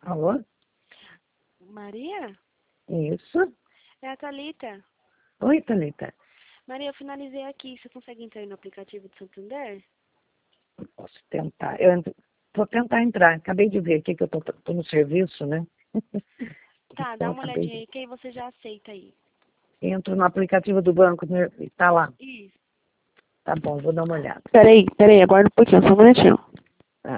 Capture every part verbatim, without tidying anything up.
Alô? Maria? Isso. É a Thalita. Oi, Thalita. Maria, eu finalizei aqui. Você consegue entrar aí no aplicativo do Santander? Posso tentar. Eu entro, vou tentar entrar. Acabei de ver aqui que eu tô, tô no serviço, né? Tá, Então, dá uma acabei olhadinha de... aí que aí você já aceita aí. Entro no aplicativo do banco e tá lá. Isso. Tá bom, vou dar uma olhada. Peraí, peraí, aguarda um pouquinho, só um minutinho. Tá.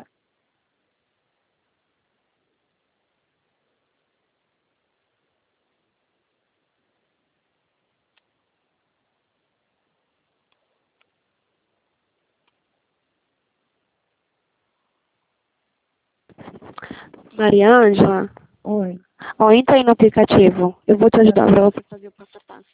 Maria Ângela, Oi. ó, entra aí no aplicativo. Eu vou te ajudar pra você fazer o passo a passo.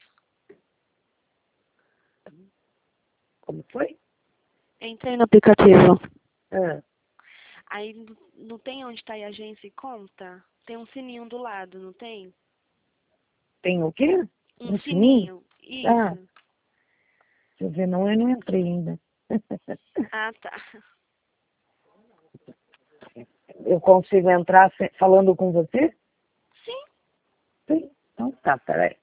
Como foi? Entra aí no aplicativo. Ah, Aí não não tem onde tá aí agência e conta? Tem um sininho do lado, não tem? tem o quê? Um Um sininho? sininho. Ah, Isso. deixa eu ver, não, eu não entrei ainda. Ah, tá. Eu consigo entrar se- falando com você? Sim. Sim. Então tá, peraí.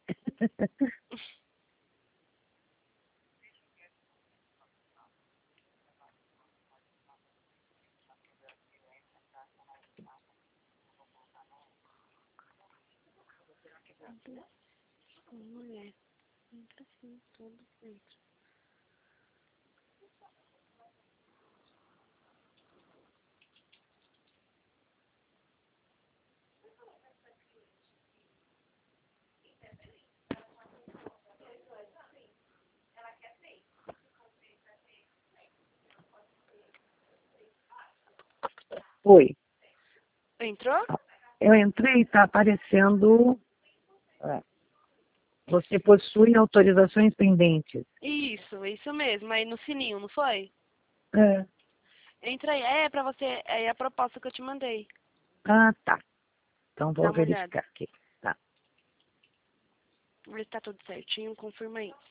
Mulher. Entra assim, tudo entra. Oi. Entrou? Eu entrei e tá aparecendo... ah, você possui autorizações pendentes. Isso, isso mesmo. Aí no sininho, não foi? É. Entra aí. É pra você. É a proposta que eu te mandei. Ah, tá. Então Dá vou uma olhada. verificar aqui. Tá. Vê se tá tudo certinho. Confirma aí.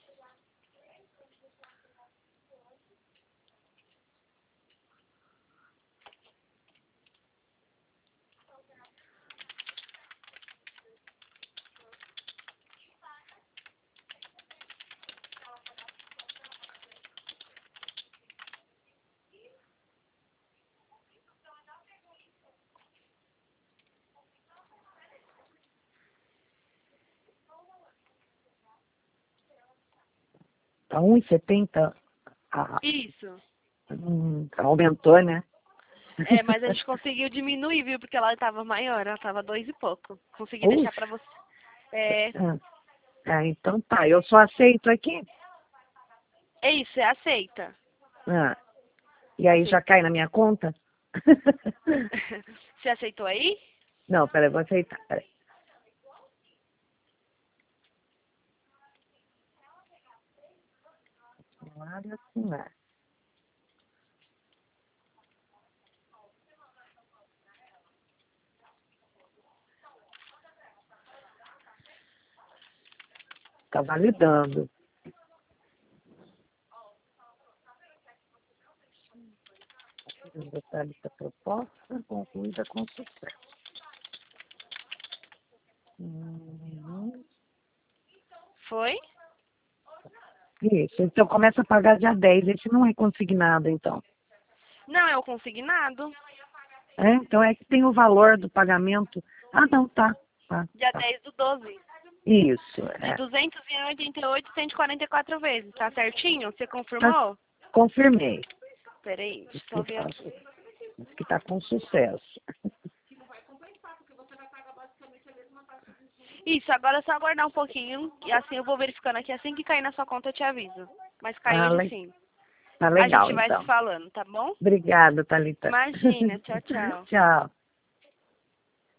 Tá um e setenta. Ah, Isso. hum, aumentou, né? É, mas a gente conseguiu diminuir, viu? Porque ela tava maior. Ela tava dois e pouco. Consegui deixar pra Puxa. você. É. Ah, ah, então tá. Eu só aceito aqui. É isso, você aceita. Ah, e aí já Aceita. cai na minha conta? Você aceitou aí? Não, peraí, vou aceitar. Peraí. Assinar, assinar. Tá validando. Os detalhes da proposta concluída com sucesso. Uhum. Foi? Isso, então começa a pagar dia dez. Esse não é consignado, então. Não, é o consignado. É, então é que tem o valor do pagamento. Ah, não, tá. Tá, Dia tá. dez do doze. Isso, De é. duzentos e oitenta e oito, cento e quarenta e quatro vezes. Tá certinho? Você Tá, confirmou? confirmei. Peraí, deixa Diz eu só que ver tá, aqui. diz que tá com sucesso. Isso, agora é só aguardar um pouquinho. E assim eu vou verificando aqui. Assim que cair na sua conta eu te aviso. Mas caiu Ah, hoje le- sim. tá A legal, gente vai se então. falando, tá bom? Obrigada, Thalita. Imagina. Tchau, tchau. Tchau.